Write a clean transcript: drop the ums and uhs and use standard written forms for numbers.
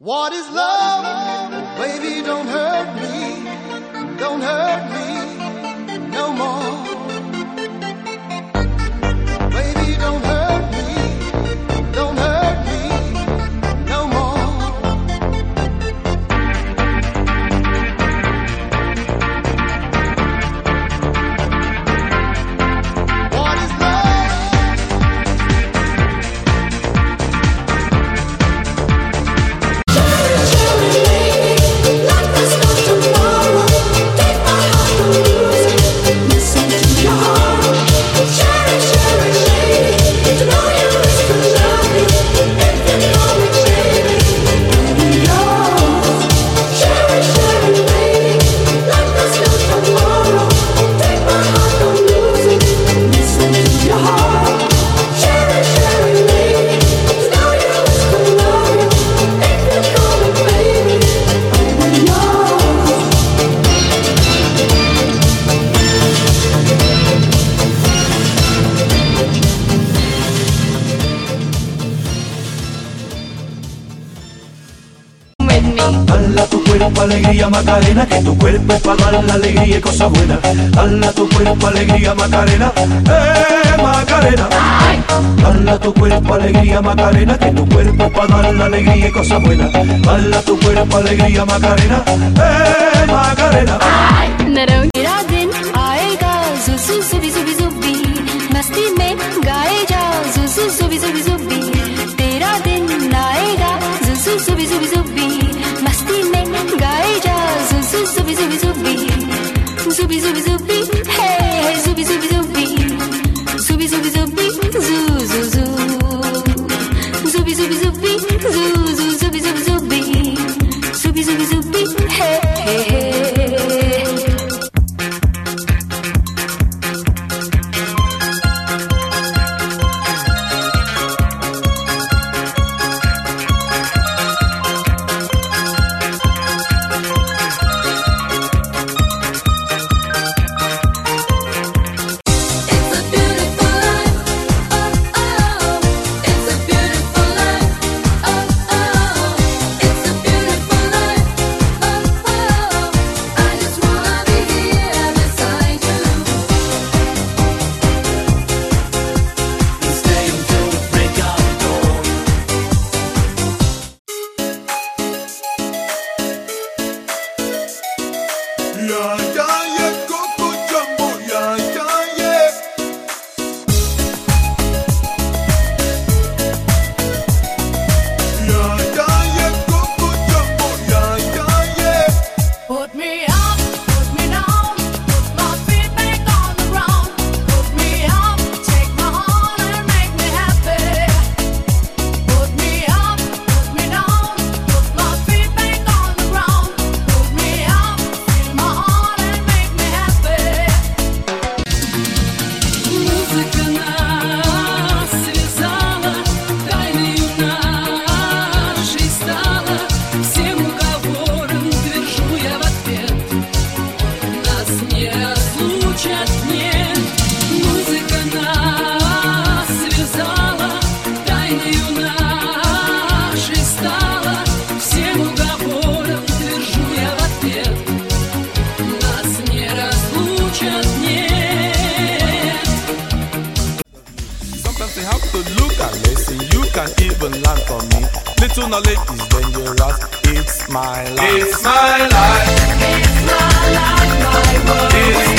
What is love? Baby, don't hurt me. Don't hurt me no more. Baby, don't hurt me. Don't hurt me no more. What is Dala tu cuerpo alegría Macarena, que tu cuerpo es para dar la alegría y cosas buenas. Dala tu cuerpo alegría Macarena, Macarena. Dala tu cuerpo alegría Macarena, que tu cuerpo es para dar la alegría y cosas buenas. Dala tu cuerpo alegría Macarena, Macarena. मेरा दिन आएगा जुजु जुबी जुबी जुबी मस्ती में गाए जाओ जुजु जुबी जुबी जुबी तेरा दिन आएगा जुजु जुबी जुबी जुबी मस्ती में गाए जाओ जुजु जुबी जुबी जुबी जुबी जुबी जुबी हे जुबी जुबी जुबी जुबी जुबी जुबी जू जू जू जुबी जुबी जुबी जू जू जुबी जुबी जुबी जुबी जुबी जुबी हे हे You have to look and listen, you can even learn from me. Little knowledge is dangerous, it's my life. It's my life. It's my life, my world.